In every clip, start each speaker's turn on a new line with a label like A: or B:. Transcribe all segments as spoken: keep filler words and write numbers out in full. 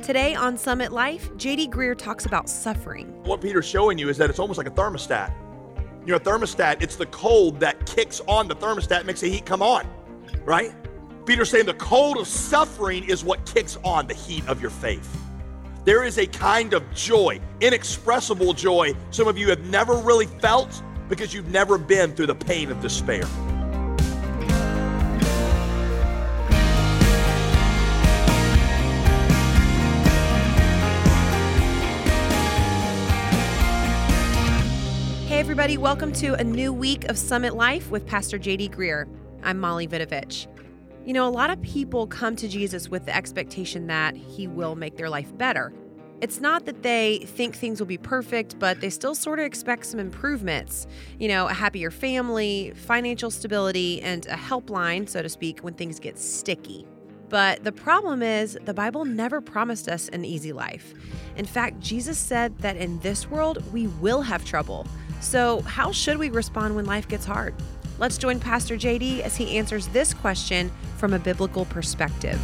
A: Today on Summit Life, J D Greear talks about suffering.
B: What Peter's showing you is that it's almost like a thermostat. You know, a thermostat, it's the cold that kicks on the thermostat, makes the heat come on, right? Peter's saying the cold of suffering is what kicks on the heat of your faith. There is a kind of joy, inexpressible joy, some of you have never really felt because you've never been through the pain of despair.
A: Hey everybody, welcome to a new week of Summit Life with Pastor J D Greear. I'm Molly Vidovich. You know, a lot of people come to Jesus with the expectation that he will make their life better. It's not that they think things will be perfect, but they still sort of expect some improvements. You know, a happier family, financial stability, and a helpline, so to speak, when things get sticky. But the problem is, the Bible never promised us an easy life. In fact, Jesus said that in this world, we will have trouble. So how should we respond when life gets hard? Let's join Pastor J D as he answers this question from a biblical perspective.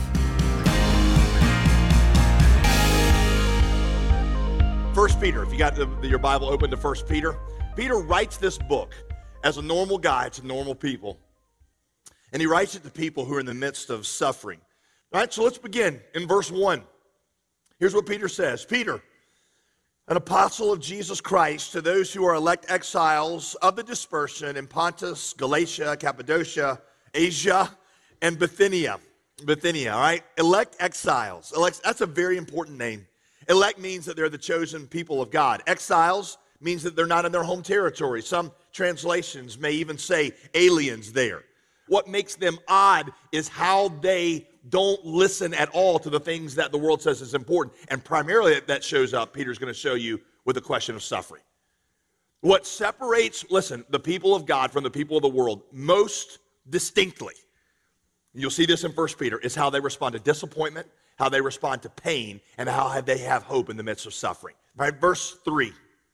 B: First Peter, if you got the, your Bible open to First Peter, Peter writes this book as a normal guy to normal people. And he writes it to people who are in the midst of suffering. All right, so let's begin in verse one. Here's what Peter says. Peter, an apostle of Jesus Christ, to those who are elect exiles of the dispersion in Pontus, Galatia, Cappadocia, Asia, and Bithynia. Bithynia, all right? Elect exiles. Elect, that's a very important name. Elect means that they're the chosen people of God. Exiles means that they're not in their home territory. Some translations may even say aliens there. What makes them odd is how they don't listen at all to the things that the world says is important. And primarily that shows up, Peter's going to show you with the question of suffering. What separates, listen, the people of God from the people of the world most distinctly, and you'll see this in First Peter, is how they respond to disappointment, how they respond to pain, and how they have hope in the midst of suffering. Right? Verse three.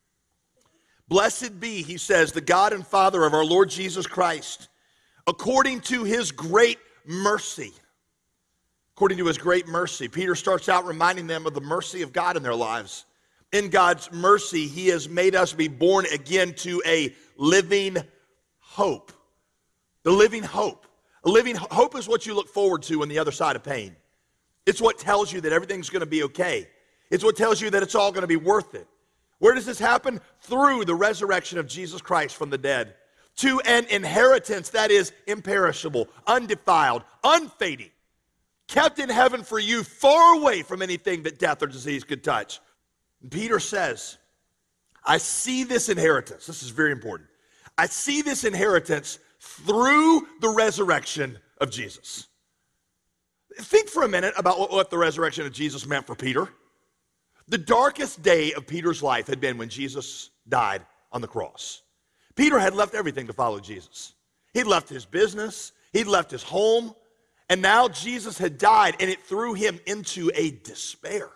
B: Blessed be, he says, the God and Father of our Lord Jesus Christ, according to his great mercy. According to his great mercy. Peter starts out reminding them of the mercy of God in their lives. In God's mercy, he has made us be born again to a living hope. The living hope. A living hope is what you look forward to on the other side of pain. It's what tells you that everything's going to be okay. It's what tells you that it's all going to be worth it. Where does this happen? Through the resurrection of Jesus Christ from the dead. To an inheritance that is imperishable, undefiled, unfading, kept in heaven for you, far away from anything that death or disease could touch. And Peter says, I see this inheritance. This is very important. I see this inheritance through the resurrection of Jesus. Think for a minute about what, what the resurrection of Jesus meant for Peter. The darkest day of Peter's life had been when Jesus died on the cross. Peter had left everything to follow Jesus. He'd left his business, he'd left his home, and now Jesus had died, and it threw him into a despair.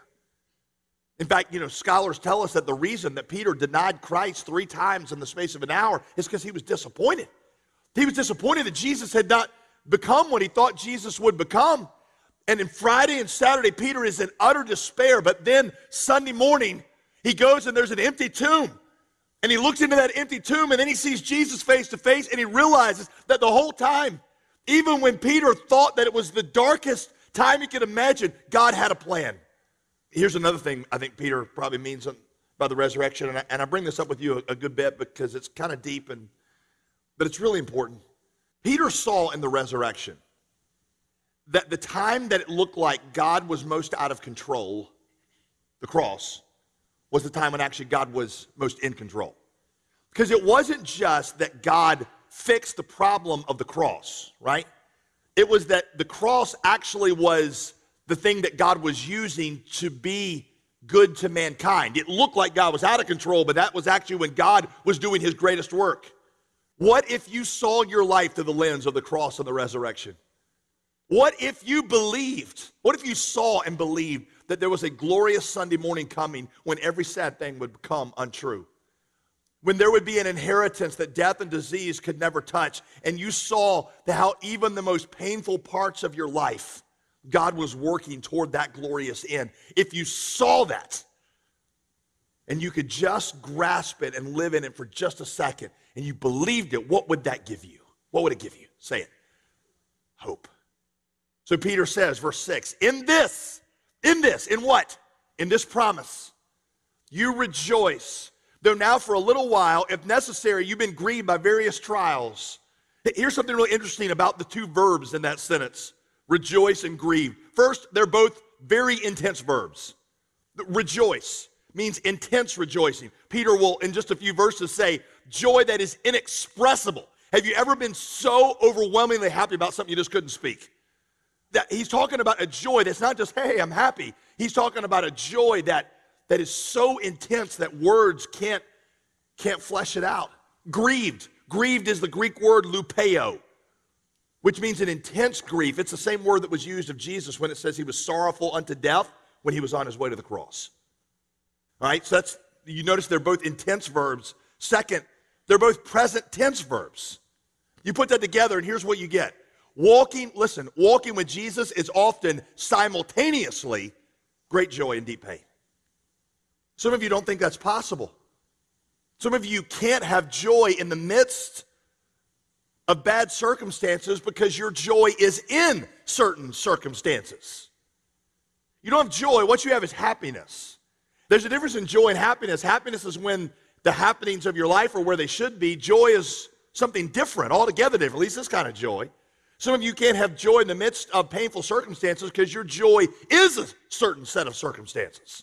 B: In fact, you know, scholars tell us that the reason that Peter denied Christ three times in the space of an hour is because he was disappointed. He was disappointed that Jesus had not become what he thought Jesus would become. And then Friday and Saturday, Peter is in utter despair, but then Sunday morning, he goes and there's an empty tomb. And he looks into that empty tomb, and then he sees Jesus face to face, and he realizes that the whole time, even when Peter thought that it was the darkest time he could imagine, God had a plan. Here's another thing I think Peter probably means by the resurrection, and I, and I bring this up with you a, a good bit because it's kind of deep, and but it's really important. Peter saw in the resurrection that the time that it looked like God was most out of control, the cross, was the time when actually God was most in control. Because it wasn't just that God fixed the problem of the cross, right? It was that the cross actually was the thing that God was using to be good to mankind. It looked like God was out of control, but that was actually when God was doing his greatest work. What if you saw your life through the lens of the cross and the resurrection? What if you believed, what if you saw and believed that there was a glorious Sunday morning coming when every sad thing would become untrue? When there would be an inheritance that death and disease could never touch, and you saw how even the most painful parts of your life God was working toward that glorious end. If you saw that and you could just grasp it and live in it for just a second and you believed it, what would that give you? What would it give you? Say it. Hope. So Peter says, verse six, in this, in this, in what? In this promise, you rejoice, though now for a little while, if necessary, you've been grieved by various trials. Here's something really interesting about the two verbs in that sentence, rejoice and grieve. First, they're both very intense verbs. Rejoice means intense rejoicing. Peter will, in just a few verses, say, joy that is inexpressible. Have you ever been so overwhelmingly happy about something you just couldn't speak? That he's talking about a joy that's not just, hey, I'm happy. He's talking about a joy that, that is so intense that words can't, can't flesh it out. Grieved. Grieved is the Greek word lupeo, which means an intense grief. It's the same word that was used of Jesus when it says he was sorrowful unto death when he was on his way to the cross. All right, so that's, you notice they're both intense verbs. Second, they're both present tense verbs. You put that together and here's what you get. Walking, listen, walking with Jesus is often simultaneously great joy and deep pain. Some of you don't think that's possible. Some of you can't have joy in the midst of bad circumstances because your joy is in certain circumstances. You don't have joy. What you have is happiness. There's a difference in joy and happiness. Happiness is when the happenings of your life are where they should be. Joy is something different, altogether different, at least this kind of joy. Some of you can't have joy in the midst of painful circumstances because your joy is a certain set of circumstances.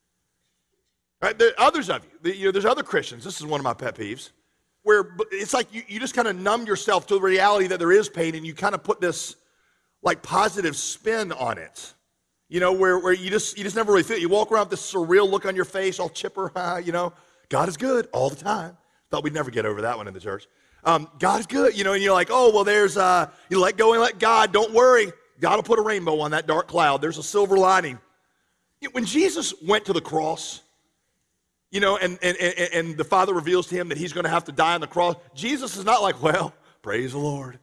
B: Right? There are others of you, you know, there's other Christians, this is one of my pet peeves, where it's like you, you just kind of numb yourself to the reality that there is pain and you kind of put this like positive spin on it. You know, where, where you just you just never really feel it. You walk around with this surreal look on your face, all chipper, you know. God is good all the time. Thought we'd never get over that one in the church. Um, God is good, you know, and you're like, oh, well, there's, uh, you let go and let God, don't worry. God will put a rainbow on that dark cloud. There's a silver lining. You know, when Jesus went to the cross, you know, and, and, and, and the Father reveals to him that he's going to have to die on the cross, Jesus is not like, well, praise the Lord.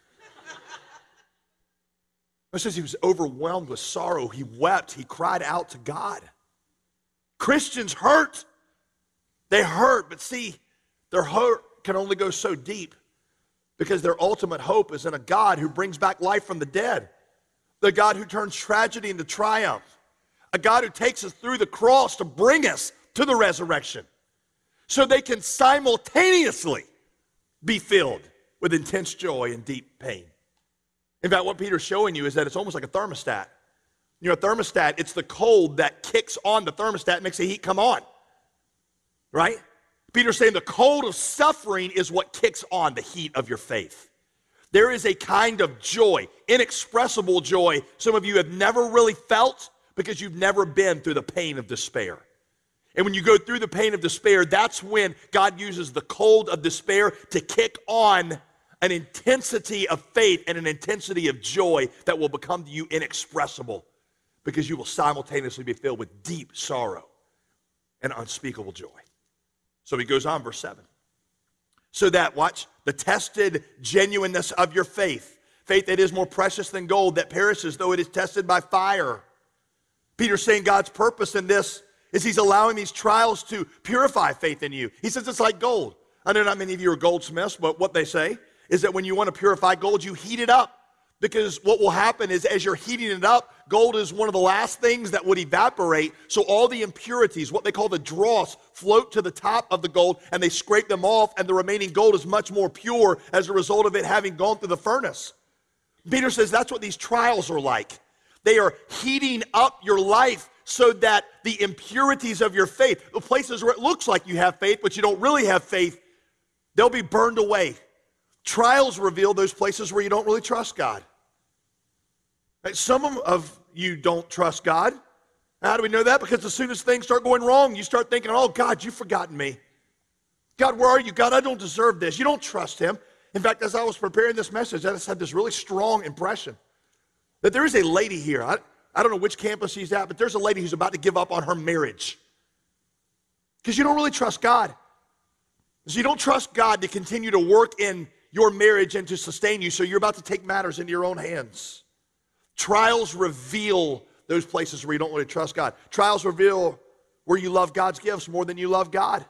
B: It says he was overwhelmed with sorrow. He wept. He cried out to God. Christians hurt. They hurt, but see, their hurt can only go so deep because their ultimate hope is in a God who brings back life from the dead, the God who turns tragedy into triumph, a God who takes us through the cross to bring us to the resurrection so they can simultaneously be filled with intense joy and deep pain. In fact, what Peter's showing you is that it's almost like a thermostat. You know, a thermostat, it's the cold that kicks on the thermostat and makes the heat come on, right? Peter's saying the cold of suffering is what kicks on the heat of your faith. There is a kind of joy, inexpressible joy, some of you have never really felt because you've never been through the pain of despair. And when you go through the pain of despair, that's when God uses the cold of despair to kick on an intensity of faith and an intensity of joy that will become to you inexpressible because you will simultaneously be filled with deep sorrow and unspeakable joy. So he goes on, verse seven. So that, watch, the tested genuineness of your faith, faith that is more precious than gold that perishes though it is tested by fire. Peter's saying God's purpose in this is he's allowing these trials to purify faith in you. He says it's like gold. I know not many of you are goldsmiths, but what they say is that when you want to purify gold, you heat it up. Because what will happen is as you're heating it up, gold is one of the last things that would evaporate. So all the impurities, what they call the dross, float to the top of the gold and they scrape them off and the remaining gold is much more pure as a result of it having gone through the furnace. Peter says that's what these trials are like. They are heating up your life so that the impurities of your faith, the places where it looks like you have faith but you don't really have faith, they'll be burned away. Trials reveal those places where you don't really trust God. Some of you don't trust God. How do we know that? Because as soon as things start going wrong, you start thinking, oh, God, you've forgotten me. God, where are you? God, I don't deserve this. You don't trust him. In fact, as I was preparing this message, I just had this really strong impression that there is a lady here. I, I don't know which campus she's at, but there's a lady who's about to give up on her marriage because you don't really trust God. So you don't trust God to continue to work in your marriage and to sustain you, so you're about to take matters into your own hands. Trials reveal those places where you don't really trust God. Trials reveal where you love God's gifts more than you love God.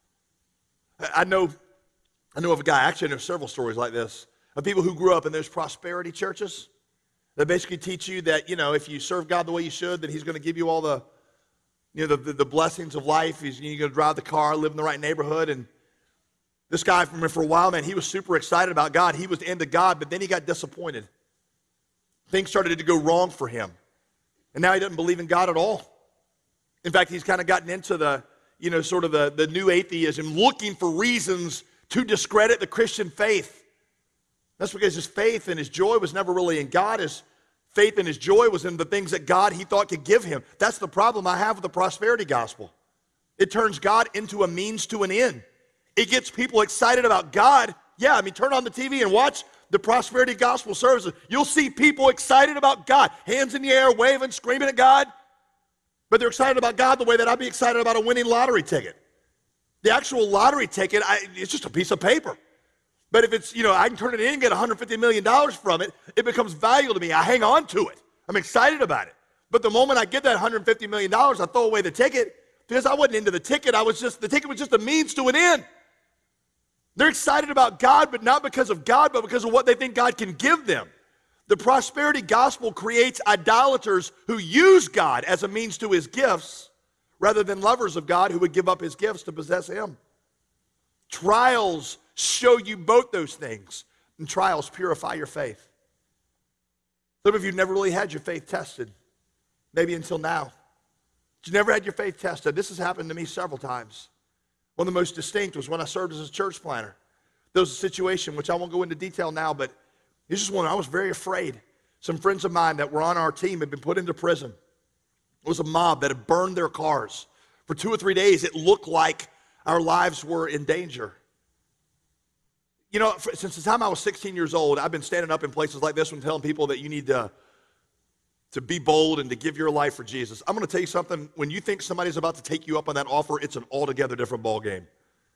B: I know, I know of a guy, actually I know several stories like this, of people who grew up in those prosperity churches that basically teach you that, you know, if you serve God the way you should, then he's going to give you all the, you know, the, the, the blessings of life. He's, you're going to drive the car, live in the right neighborhood. And this guy, for, for a while, man, he was super excited about God. He was into God, but then he got disappointed. Things started to go wrong for him. And now he doesn't believe in God at all. In fact, he's kind of gotten into the, you know, sort of the, the new atheism, looking for reasons to discredit the Christian faith. That's because his faith and his joy was never really in God. His faith and his joy was in the things that God, he thought, could give him. That's the problem I have with the prosperity gospel. It turns God into a means to an end. It gets people excited about God. Yeah, I mean, turn on the T V and watch the prosperity gospel services. You'll see people excited about God, hands in the air, waving, screaming at God. But they're excited about God the way that I'd be excited about a winning lottery ticket. The actual lottery ticket, I, it's just a piece of paper. But if it's, you know, I can turn it in and get one hundred fifty million dollars from it, it becomes valuable to me. I hang on to it. I'm excited about it. But the moment I get that one hundred fifty million dollars, I throw away the ticket because I wasn't into the ticket. I was just, the ticket was just a means to an end. They're excited about God, but not because of God, but because of what they think God can give them. The prosperity gospel creates idolaters who use God as a means to his gifts rather than lovers of God who would give up his gifts to possess him. Trials show you both those things, and trials purify your faith. Some of you never really had your faith tested, maybe until now. But you never had your faith tested. This has happened to me several times. One of the most distinct was when I served as a church planter. There was a situation, which I won't go into detail now, but this is one I was very afraid. Some friends of mine that were on our team had been put into prison. It was a mob that had burned their cars. For two or three days, it looked like our lives were in danger. You know, for, since the time I was sixteen years old, I've been standing up in places like this one telling people that you need to, to be bold and to give your life for Jesus. I'm going to tell you something. When you think somebody's about to take you up on that offer, it's an altogether different ball game.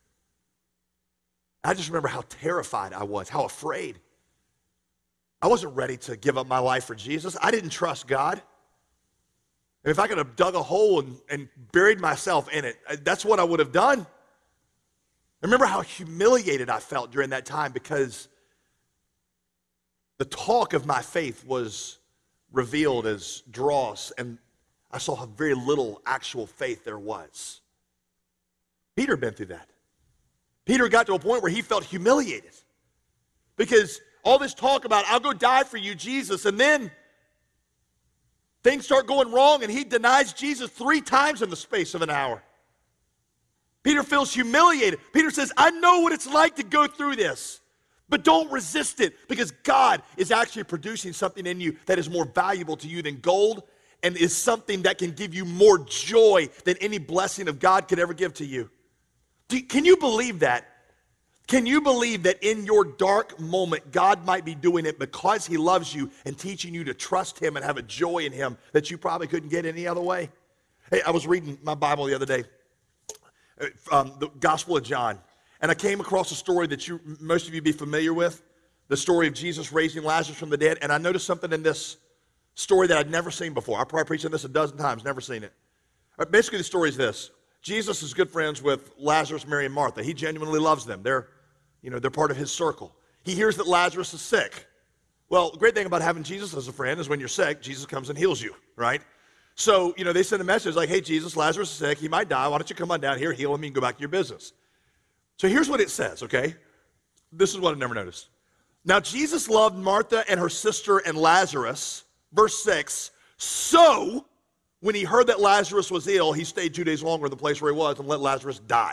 B: I just remember how terrified I was, how afraid. I wasn't ready to give up my life for Jesus. I didn't trust God. And if I could have dug a hole and, and buried myself in it, that's what I would have done. I remember how humiliated I felt during that time because the talk of my faith was revealed as dross, and I saw how very little actual faith there was. Peter had been through that. Peter got to a point where he felt humiliated because all this talk about, I'll go die for you, Jesus, and then things start going wrong and he denies Jesus three times in the space of an hour. Peter feels humiliated. Peter says, I know what it's like to go through this, but don't resist it because God is actually producing something in you that is more valuable to you than gold and is something that can give you more joy than any blessing of God could ever give to you. Do, can you believe that? Can you believe that in your dark moment, God might be doing it because he loves you and teaching you to trust him and have a joy in him that you probably couldn't get any other way? Hey, I was reading my Bible the other day, um, the Gospel of John, and I came across a story that you, most of you be familiar with, the story of Jesus raising Lazarus from the dead, and I noticed something in this story that I'd never seen before. I probably preached on this a dozen times, never seen it. Basically, the story is this. Jesus is good friends with Lazarus, Mary, and Martha. He genuinely loves them. They're You know, they're part of his circle. He hears that Lazarus is sick. Well, the great thing about having Jesus as a friend is when you're sick, Jesus comes and heals you, right? So, you know, they send a message like, hey, Jesus, Lazarus is sick. He might die. Why don't you come on down here, heal him, and go back to your business? So here's what it says, okay? This is what I never noticed. Now, Jesus loved Martha and her sister and Lazarus, verse six, so when he heard that Lazarus was ill, he stayed two days longer in the place where he was and let Lazarus die.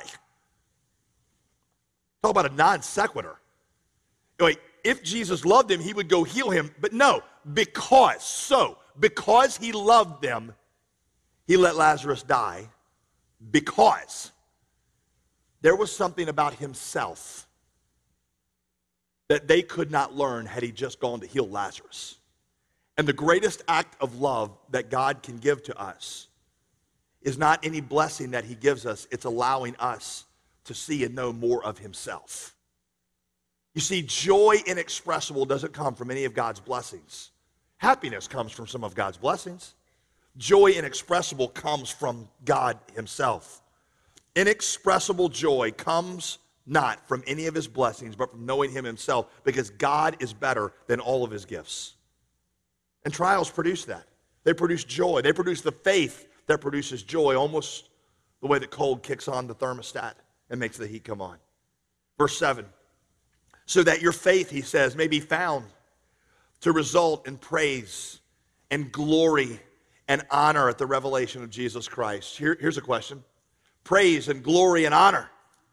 B: Talk about a non sequitur. Wait, if Jesus loved him, he would go heal him. But no, because, so, because he loved them, he let Lazarus die. Because there was something about himself that they could not learn had he just gone to heal Lazarus. And the greatest act of love that God can give to us is not any blessing that he gives us, it's allowing us to see and know more of himself. You see, joy inexpressible doesn't come from any of God's blessings. Happiness comes from some of God's blessings. Joy inexpressible comes from God himself. Inexpressible joy comes not from any of his blessings, but from knowing him himself, because God is better than all of his gifts. And trials produce that. They produce joy. They produce the faith that produces joy, almost the way that cold kicks on the thermostat and makes the heat come on. Verse seven, so that your faith, he says, may be found to result in praise and glory and honor at the revelation of Jesus Christ. Here, here's a question. Praise and glory and honor.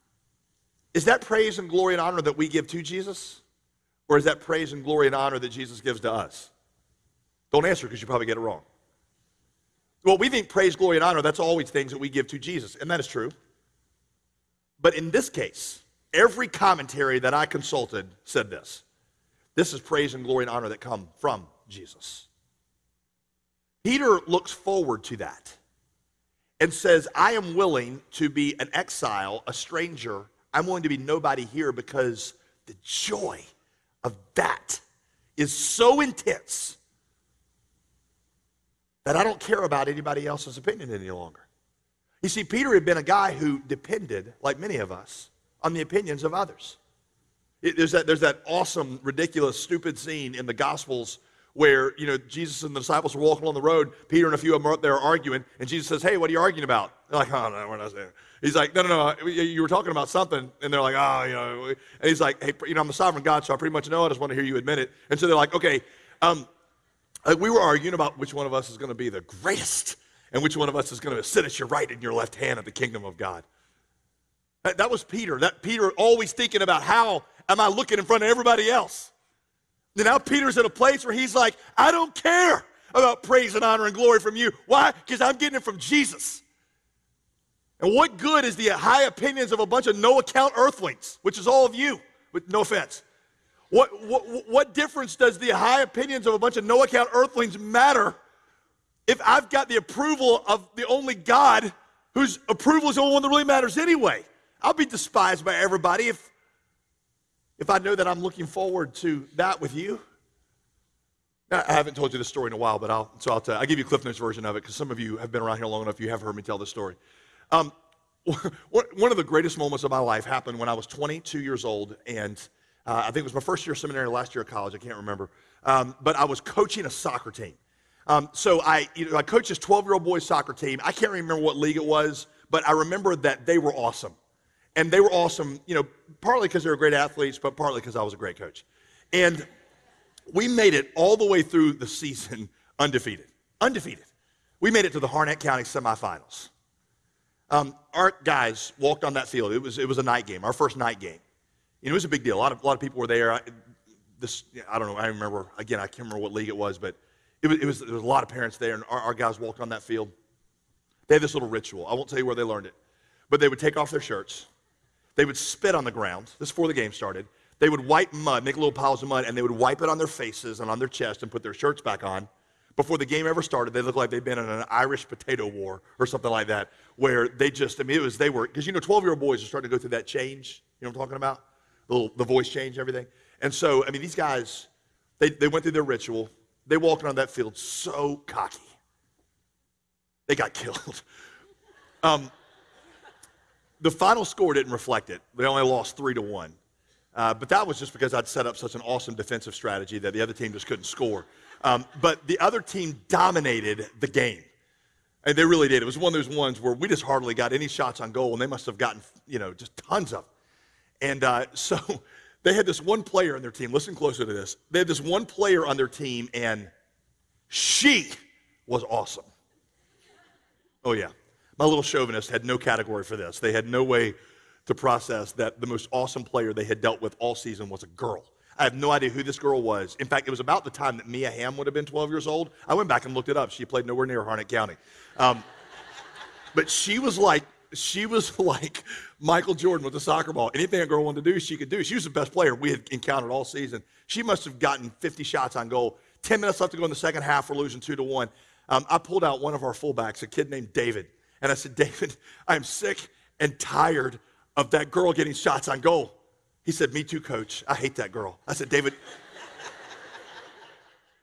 B: Is that praise and glory and honor that we give to Jesus? Or is that praise and glory and honor that Jesus gives to us? Don't answer because you probably get it wrong. Well, we think praise, glory, and honor, that's always things that we give to Jesus, and that is true. But in this case, every commentary that I consulted said this. This is praise and glory and honor that come from Jesus. Peter looks forward to that and says, I am willing to be an exile, a stranger. I'm willing to be nobody here because the joy of that is so intense that I don't care about anybody else's opinion any longer. You see, Peter had been a guy who depended, like many of us, on the opinions of others. It, there's, that, there's that awesome, ridiculous, stupid scene in the Gospels where, you know, Jesus and the disciples are walking on the road. Peter and a few of them are up there arguing, and Jesus says, hey, what are you arguing about? They're like, oh, no, we're not saying. He's like, no, no, no, you were talking about something. And they're like, oh, you know. And he's like, hey, you know, I'm the sovereign God, so I pretty much know. I just want to hear you admit it. And so they're like, okay, um, we were arguing about which one of us is going to be the greatest and which one of us is going to sit at your right and your left hand at the kingdom of God. That, that was Peter. That Peter always thinking about how am I looking in front of everybody else. And now Peter's at a place where he's like, I don't care about praise and honor and glory from you. Why? Because I'm getting it from Jesus. And what good is the high opinions of a bunch of no-account earthlings, which is all of you, with no offense. What, what, what difference does the high opinions of a bunch of no-account earthlings matter if I've got the approval of the only God whose approval is the only one that really matters anyway? I'll be despised by everybody if, if I know that I'm looking forward to that with you. I haven't told you this story in a while, but I'll, so I'll, tell, I'll give you a Cliff Notes version of it because some of you have been around here long enough, you have heard me tell this story. Um, one of the greatest moments of my life happened when I was twenty-two years old, and Uh, I think it was my first year of seminary, last year of college, I can't remember. Um, but I was coaching a soccer team. Um, so I, you know, I coached this twelve-year-old boys soccer team. I can't remember what league it was, but I remember that they were awesome. And they were awesome, you know, partly because they were great athletes, but partly because I was a great coach. And we made it all the way through the season undefeated. Undefeated. We made it to the Harnett County semifinals. Um, our guys walked on that field. It was, it was a night game, our first night game. You know, it was a big deal. A lot of, a lot of people were there. I, this, I don't know. I remember, again, I can't remember what league it was, but it was, it was, there was a lot of parents there, and our, our guys walked on that field. They had this little ritual. I won't tell you where they learned it, but they would take off their shirts. They would spit on the ground. This is before the game started. They would wipe mud, make little piles of mud, and they would wipe it on their faces and on their chest and put their shirts back on. Before the game ever started, they looked like they'd been in an Irish potato war or something like that, where they just, I mean, it was, they were, because, you know, twelve-year-old boys are starting to go through that change. You know what I'm talking about? The, little, the voice change, everything. And so, I mean, these guys, they, they went through their ritual. They walked on that field so cocky. They got killed. um, the final score didn't reflect it. They only lost three to one. Uh, but that was just because I'd set up such an awesome defensive strategy that the other team just couldn't score. Um, but the other team dominated the game. And they really did. It was one of those ones where we just hardly got any shots on goal, and they must have gotten, you know, just tons of them. And uh, so they had this one player on their team. Listen closer to this. They had this one player on their team, and she was awesome. Oh, yeah. My little chauvinist had no category for this. They had no way to process that the most awesome player they had dealt with all season was a girl. I have no idea who this girl was. In fact, it was about the time that Mia Hamm would have been twelve years old. I went back and looked it up. She played nowhere near Harnett County. Um, but she was like, She was like Michael Jordan with the soccer ball. Anything a girl wanted to do, she could do. She was the best player we had encountered all season. She must have gotten fifty shots on goal. Ten minutes left to go in the second half. We're losing two to one. Um, I pulled out one of our fullbacks, a kid named David, and I said, David, I'm sick and tired of that girl getting shots on goal. He said, me too, coach. I hate that girl. I said, David,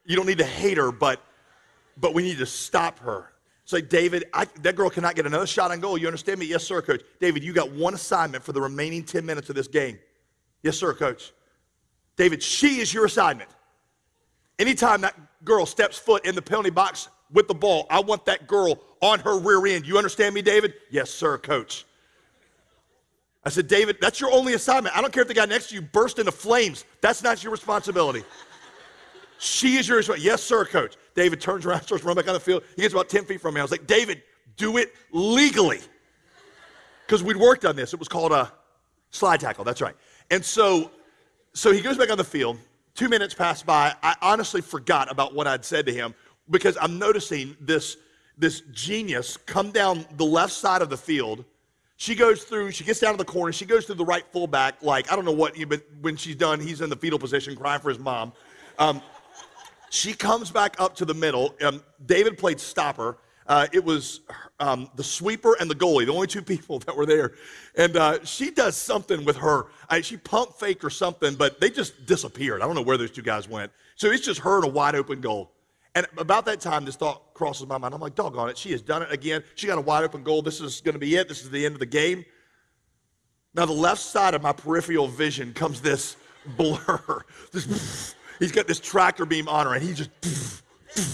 B: You don't need to hate her, but but we need to stop her. It's like, David, I, that girl cannot get another shot on goal. You understand me? Yes, sir, coach. David, you got one assignment for the remaining ten minutes of this game. Yes, sir, coach. David, she is your assignment. Anytime that girl steps foot in the penalty box with the ball, I want that girl on her rear end. You understand me, David? Yes, sir, coach. I said, David, that's your only assignment. I don't care if the guy next to you burst into flames. That's not your responsibility. She is your responsibility. Yes, sir, coach. David turns around, starts running back on the field. He gets about ten feet from me. I was like, David, do it legally. Because we'd worked on this. It was called a slide tackle. That's right. And so, so he goes back on the field. Two minutes pass by. I honestly forgot about what I'd said to him because I'm noticing this, this genius come down the left side of the field. She goes through, she gets down to the corner. She goes through the right fullback, like, I don't know what, but when she's done, he's in the fetal position crying for his mom. Um, she comes back up to the middle. Um, David played stopper. Uh, it was um, the sweeper and the goalie, the only two people that were there. And uh, she does something with her. I, she pump faked or something, but they just disappeared. I don't know where those two guys went. So it's just her and a wide open goal. And about that time, this thought crosses my mind. I'm like, doggone it, she has done it again. She got a wide open goal. This is going to be it. This is the end of the game. Now, the left side of my peripheral vision comes this blur. This, he's got this tractor beam on her, and he just...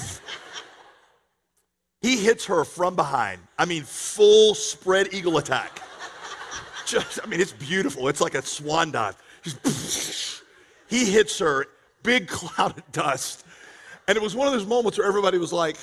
B: He hits her from behind. I mean, full spread eagle attack. Just, I mean, it's beautiful. It's like a swan dive. Just, he hits her, big cloud of dust. And it was one of those moments where everybody was like,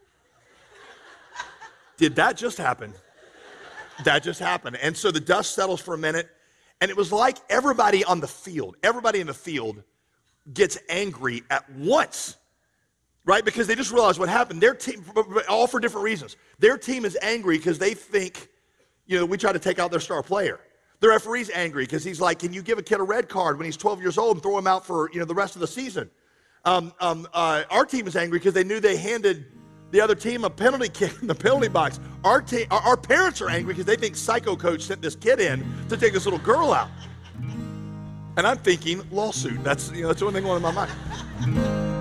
B: did that just happen? That just happened. And so the dust settles for a minute, and it was like everybody on the field, everybody in the field gets angry at once. Right? Because they just realized what happened. Their team, all for different reasons. Their team is angry because they think, you know, we try to take out their star player. The referee's angry because he's like, can you give a kid a red card when he's twelve years old and throw him out for, you know, the rest of the season? Um, um, uh, our team is angry because they knew they handed the other team a penalty kick in the penalty box. Our, te- our, our parents are angry because they think psycho coach sent this kid in to take this little girl out. And I'm thinking lawsuit. That's, you know, that's the only thing going in my mind.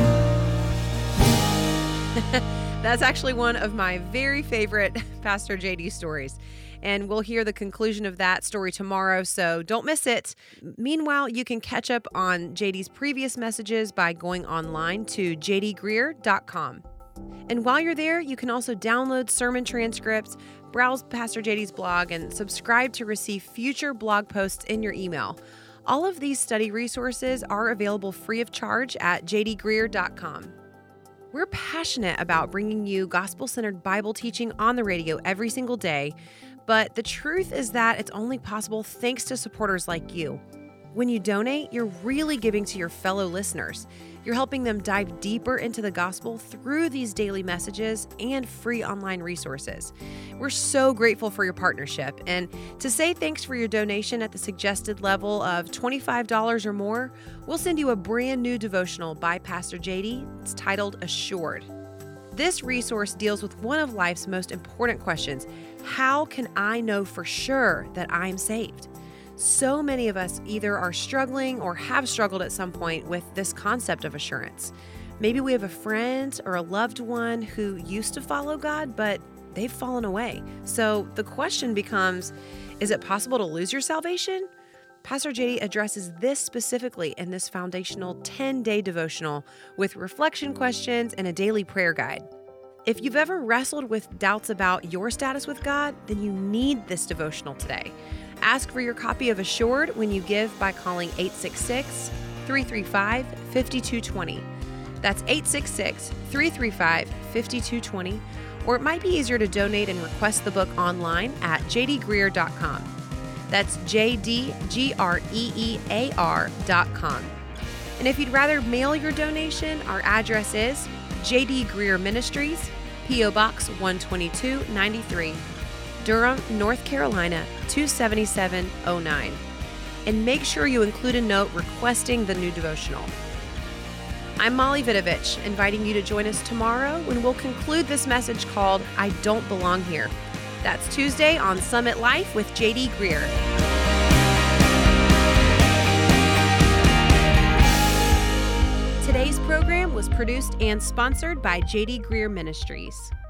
A: That's actually one of my very favorite Pastor J D stories. And we'll hear the conclusion of that story tomorrow, so don't miss it. Meanwhile, you can catch up on J D's previous messages by going online to j d greer dot com. And while you're there, you can also download sermon transcripts, browse Pastor J D's blog, and subscribe to receive future blog posts in your email. All of these study resources are available free of charge at j d greer dot com. We're passionate about bringing you gospel-centered Bible teaching on the radio every single day, but the truth is that it's only possible thanks to supporters like you. When you donate, you're really giving to your fellow listeners. You're helping them dive deeper into the gospel through these daily messages and free online resources. We're so grateful for your partnership. And to say thanks for your donation at the suggested level of twenty-five dollars or more, we'll send you a brand new devotional by Pastor J D. It's titled Assured. This resource deals with one of life's most important questions. How can I know for sure that I'm saved? So many of us either are struggling or have struggled at some point with this concept of assurance. Maybe we have a friend or a loved one who used to follow God, but they've fallen away. So the question becomes, is it possible to lose your salvation? Pastor J D addresses this specifically in this foundational ten-day devotional with reflection questions and a daily prayer guide. If you've ever wrestled with doubts about your status with God, then you need this devotional today. Ask for your copy of Assured when you give by calling eight six six, three three five, five two two zero. That's eight six six, three three five, five two two zero. Or it might be easier to donate and request the book online at j d greer dot com. That's J D G R E E A R dot com. And if you'd rather mail your donation, our address is J D Greer Ministries, P O Box one twenty-two ninety-three, Durham, North Carolina two seven seven oh nine. And make sure you include a note requesting the new devotional. I'm Molly Vidovich, inviting you to join us tomorrow when we'll conclude this message called I Don't Belong Here. That's Tuesday on Summit Life with J D Greer. Today's program was produced and sponsored by J D Greer Ministries.